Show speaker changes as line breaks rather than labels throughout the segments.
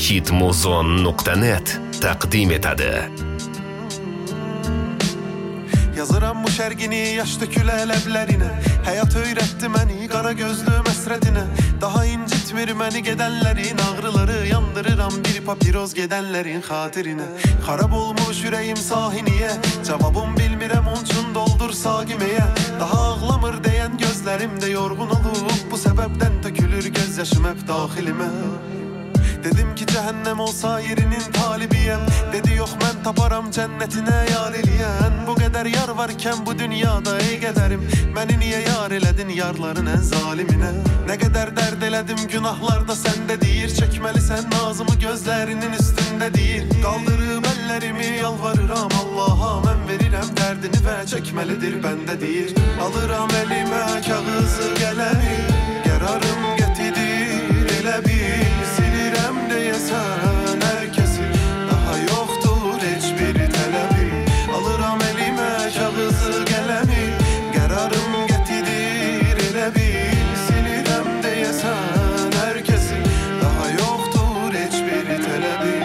hitmuzon.net taqdim etadi.
Yazıram bu şərgini yaş dökülə ləblərinə. Həyat öyrətdi məni qara gözlü məsrədinə. Daha incitmir məni gedənlərin ağrıları. Yandırıram bir papiroz gedənlərin xatirinə. Xarab olmuş ürəyim sahiniyə. Cavabım bilmirəm onçun doldur saqiməyə. Daha ağlamır deyən gözlərimdə yorğun olub. Bu səbəbdən tökülür göz yaşım hep daxilimə. Dedim ki cəhənnəm olsa yerinin talibiyəm. Dedi yox mən taparam cənnətinə yar eləyən. Bu qədər yar varkən bu dünyada ey qədərim. Məni niyə yar elədin yarların ən zaliminə? Nə qədər dərd elədim günahlarda səndə deyir. Çəkməlisən nazımı gözlərinin üstündə deyir. Qaldırıb əllərimi yalvarıram Allaha. Mən verirəm dərdini və çəkməlidir bəndə deyir. Alıram əlimə kağızı qələmi. Qərarım gətirir elə bil. Deyəsən hər kəsin daha yoxdur heç bir tələbi. Alıram əlimə kağızı qələmi. Qərarım gətirir elə bil. Silirəm deyəsən hər kəsin daha yoxdur heç bir tələbi.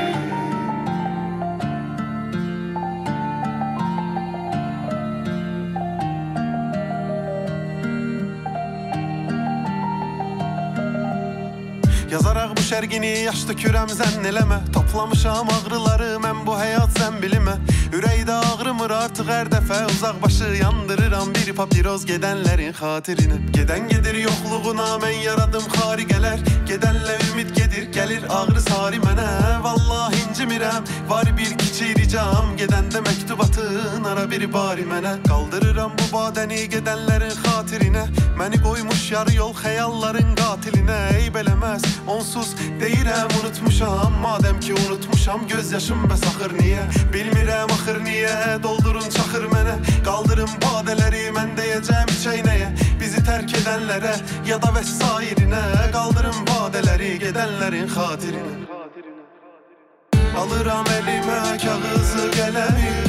Yazaraq bu şərgini yaş dökürəm zənn eləmə. Toplamışam ağrıları mən bu həyat zənbilimə. Ürəkdə ağrımır artıq hər dəfə. Uzaq başı yandırıram bir papiroz gedənlərin xatirinə. Gedən gedir yoxluğuna mən yaradım xariqələr. Gedənlə ümid gedir gəlir ağrı sari mənə. Vallahi incimirəm var bir kiçik ricam. Gedəndə məktubatın ara bir bari mənə. Qaldırıram bu badəni gedənlərin xatirinə. Məni qoymuş yarı yol xəyalların qatilinə. Eyb eləməz onsuz deyirəm unutmuşam. Madəm ki unutmuşam göz yaşım bəs axır niyə? Bilmirəm axır niyə doldurun çaxır mənə. Qaldırın badələri mən deyəcəm çeynəyə. Bizi tərk edənlərə ya da vəsairinə. Qaldırın badələri gedənlərin xatirinə. Alıram əlimə kağızı qələmi.